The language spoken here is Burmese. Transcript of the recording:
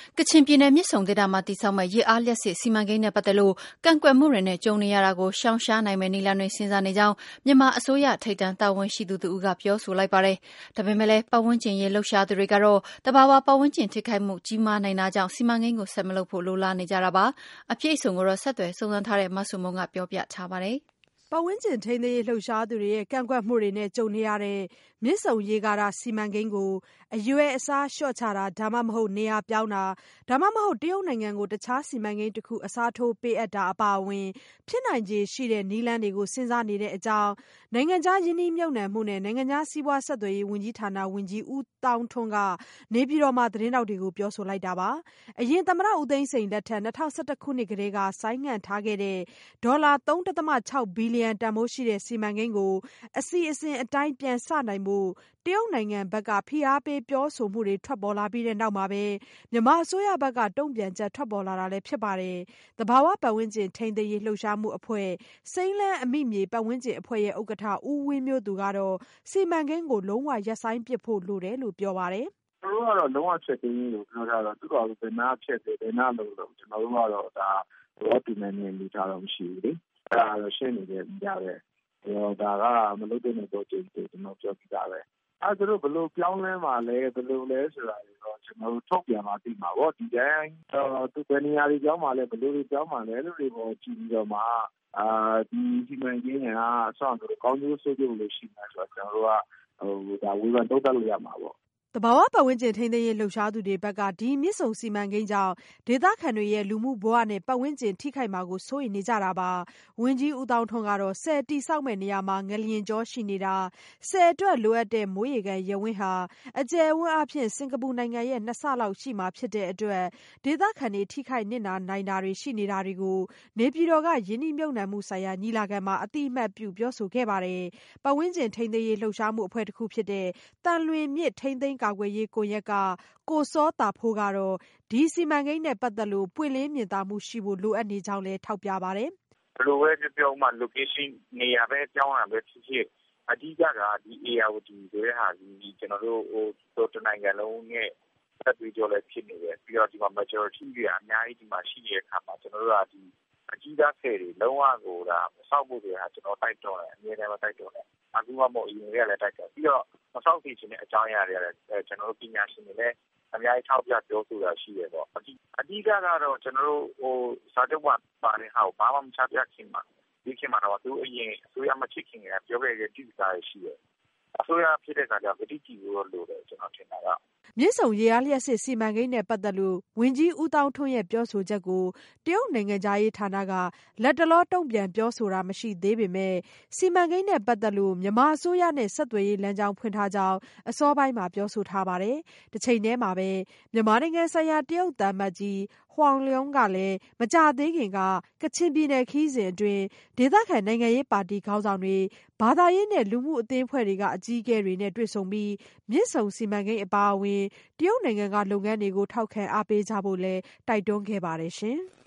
ကချင်ပြည်နယ်မြစ်ဆုံဒေသမှာတည်ဆောက်မယ့်ရေအားလျှပ်စစ်စီမံကိန်းနဲ့ပတ်သက်လို့ကန့်ကွက်မှုတွေနဲ့ကြုံနေရတာကိုရှောင်ရှားနိုင်မယ့်နည်းလမ်းတွေစဉ်းစားနေကြောင်းမြန်မာအစိုးရထိပ်တန်းတာဝန်ရှိသူတစ်ဦးကပြောဆိုလိုက်ပါတယ်။ဒါပေမဲ့လည်းပတ်ဝန်းကျင်ရေးလှုပ်ရှားသူတွေကတော့သဘာဝပတ်ဝန်းကျင်ထိခိုက်မှုကြီးမားနိုင်တာကြောင့်စီမံကိန်းကိုဆက်မလုပ်ဖို့လိုလားနေကြတာပါ။အပြည့်အစုံကိုတော့ဆက်သွယ်စုံစမ်းထားတဲ့မဆုမွန်ကပြောပြထားပါတယ်။ပတ်ဝန်းကျင်ထိန်းသိမ်းရေးလှုပ်ရှားသူတွေရဲ့ကန့်ကွက်မှုတွေနဲ့ကြုံနေရတဲ့မြစ်ဆုံရေကာတာစီမံကိန်းကိုအရွယ်အစားလျှော့ချတာဒါမှမဟုတ်နေရာပြောင်းတာဒါမှမဟုတ်တရုတ်နိုင်ငံကိုတခြားစီမံကိန်းတစ်ခုအစားထိုးပေးအပ်တာအပါအဝင်ဖြစ်နိုင်ခြေရှိတဲ့နည်းလမ်းတွေကိုစဉ်းစားနေတဲ့အကြောင်းနိုင်ငံခြားရင်းနှီးမြှုပ်နှံမှုနဲ့နိုင်ငံခြားစီးပွားဆက်သွယ်ရေးဝန်ကြီးဌာနဝန်ကြီးဦးသောင်းထွန်းကနေပြည်တော်မှာသတင်းထောက်တွေကိုပြောဆိုလိုက်တာပါ။အရင်သမ္မတဦးသိန်းစိန်လက်ထက်2011ခုနှစ်ကတည်းကဆိုင်းငံ့ထားခဲ့တဲ့ဒေါ်လာ 3.6 ဘီလီယံတန်ဖိုးရှိတဲ့စီမံကိန်းကိုအစီအစဉ်အတိုင်းပြန်စနိုင်ဖို့တရုတ်နိုင်ငံဘက်ကဖိအားပေးပြောဆိုမှုတွေထွက်ပေါ်လာပြီးတဲ့နောက်မှာပဲမြန်မာအစိုးရဘက်ကတုံ့ပြန်ချက်ထွက်ပေါ်လာတာလည်းဖြစ်ပါတယ်။သဘာဝပတ်ဝန်းကျင်ထိန်းသိမ်းရေးလှုပ်ရှားမှုအဖွဲ့စိမ်းလန်းအမိမြေပတ်ဝန်းကျင်အဖွဲ့ရဲ့ဥက္ကဋ္ဌဦးဝင်းမျိုးသူကတော့စီမံကိန်းကိုလုံးဝရပ်ဆိုင်းပစ်ဖို့လိုတယ်လို့ပြောပါတယ်။ "သူတို့ကတော့လုံးဝဖျက်သိမ်းရေးကိုပြောထားတော့သူတို့ကဘယ်နာဖျက်တယ်ဘယ်နာလုပ်လို့ကျွန်တော်တို့ကတော့ဒါသဘောတူနိုင်တဲ့အနေအထားတော့မရှိဘူးလေ။အဲ့ဒါတော့ရှင်းနေတဲ့နေရာပဲ။ဒါကမလုပ်တဲ့တော့ကျွန်တော်ပြောပြတာပဲ။အဲ့သူတို့ဘယ်လိုပြောင်းလဲမှာလဲဘယ်လိုလဲဆိုတာတော့ကျွန်တော်တို့ထုတ်ပြန်မှသိမှာပေါ့ဒီတိုင်းသူဘယ်နေရာတွေပြောင်းမှာလဲဘယ်လိုတွေပြောင်းမှာလဲလို့တွေပေါ်ကြည့်ပြီးတော့မှဒီစီမံကိန်းကအဆောက်အဦကောင်းကျိုးဆိုးကျိုးလို့ရှိမှဆိုတော့ကျွန်တော်တို့ကဒါဝေဖန်သုံးသပ်လို့ရမှာပေါ့။သဘာဝပတ်ဝန်းကျင်ထိန်းသိမ်းရေးလှုပ်ရှားသူတွေဘက်ကဒီမြစ်ဆုံစီမံကိန်းကြောင့်ဒေသခံတွေရဲ့လူမှုဘဝနဲ့ပတ်ဝန်းကျင်ထိခိုက်မှာကိုစိုးရိမ်နေကြတာပါ။ဝန်ကြီးဦးသောင်းထွန်းကတော့ဆည်တည်ဆောက်မယ့်နေရာမှာငလျင်ကြောရှိနေတာဆည်အတွက်လိုအပ်တဲ့မိုးရေကန်ရပ်ဝန်းဟာအကျယ်အဝန်းအားဖြင့်စင်ကာပူနိုင်ငံရဲ့2ဆလောက်ရှိမှာဖြစ်တဲ့အတွက်ဒေသခံတွေထိခိုက်နစ်နာနိုင်တာတွေရှိနေတာတွေကိုနေပြည်တော်ကယင်းနှိမ့်မြုပ်နှံမှုဆိုင်ရာညီလာခံမှာအတိအမှတ်ပြုပြောဆိုခဲ့ပါတယ်။ပတ်ဝန်းကျင်ထိန်းသိမ်းရေးလှုပ်ရှားမှုအဖွဲ့တစ်ခုဖြစ်တဲ့တန်လွင်မြစ်ထိန်းသိမ်းကာကွယ်ရေးကွန်ရက်ကကိုစောတာဖိုးကတော့ဒီစီမံကိန်းနဲ့ပတ်သက်လို့ပွင့်လင်းမြင်သာမှုရှိဖို့လိုအပ်နေကြောင်းလည်းထောက်ပြပါတယ်။ဘယ်လိုပဲပြောမှ location နေရာပဲပြောင်းတာပဲဖြစ်ဖြစ်အဓိကကဒီ ARD ဆိုတဲ့ဟာဒီကျွန်တော်တို့တနိုင်ငံလုံးနဲ့ဆက်ပြီးကြောလည်းဖြစ်နေတယ်ပြီးတော့ဒီမှာ majority တွေအများကြီးဒီမှာရှိတဲ့အခါမှာကျွန်တော်တို့ကဒီအကြီးသားဆယ်တွေလုံးဝကိုဒါစောက်ဖို့တွေကကျွန်တော်တိုက်တွန်းတယ်အမြဲတမ်းတိုက်တွန်းတယ်အခုမှမဟုတ်အရင်ကလည်းတိုက်တွန်းပြီးတော့မစောက်သိချင်တဲ့အကြောင်းအရာတွေကလည်းကျွန်တော်တို့ပညာရှင်တွေလည်းအများကြီးထောက်ပြပြောဆိုတာရှိတယ်ပေါ့အဓိကကတော့ကျွန်တော်တို့စာချုပ်မှာပါတဲ့ဟာကိုဘာမှမချပြခင်မှာဒီခင်မှာတော့သူအရင်အစိုးရမဖြစ်ခင်ကပြောခဲ့တဲ့ဒီစကားရှိတယ်အစိုးရဖြစ်တဲ့အခါကျဗတိကြည့်လို့လို့တယ်ကျွန်တော်ထင်တာကမြစ်ဆုံရေအားလျှပ်စစ်စီမံကိန်းနဲ့ပတ်သက်လို့ဝန်ကြီးဦးသောင်းထွန်းရဲ့ပြောဆိုချက်ကိုတရုတ်နိုင်ငံခြားရေးဌာနကလက်တလောတုံ့ပြန်ပြောဆိုတာမရှိသေးပေမဲ့စီမံကိန်းနဲ့ပတ်သက်လို့မြန်မာအစိုးရနဲ့ဆက်သွယ်ရေးလမ်းကြောင်းဖွင့်ထားကြောင်းအစောပိုင်းမှာပြောဆိုထားပါတယ်။တစ်ချိန်တည်းမှာပဲမြန်မာနိုင်ငံဆိုင်ရာတရုတ်သံအမတ်ကြီးဟွာင်လျောင်းကလည်းမကြာသေးခင်ကကချင်ပြည်နယ်ခရီးစဉ်အတွင်းဒေသခံနိုင်ငံရေးပါတီခေါင်းဆောင်တွေဘာသာရေးနဲ့လူမှုအသင်းအဖွဲ့တွေကအကြီးအကဲတွေနဲ့တွေ့ဆုံပြီးမြစ်ဆုံစီမံကိန်းအပါအဝင်တရုတ်နိုင်ငံကလုပ်ငန်းတွေကိုထောက်ခံအားပေးကြဖို့လည်းတိုက်တွန်းခဲ့ပါတယ်ရှင်။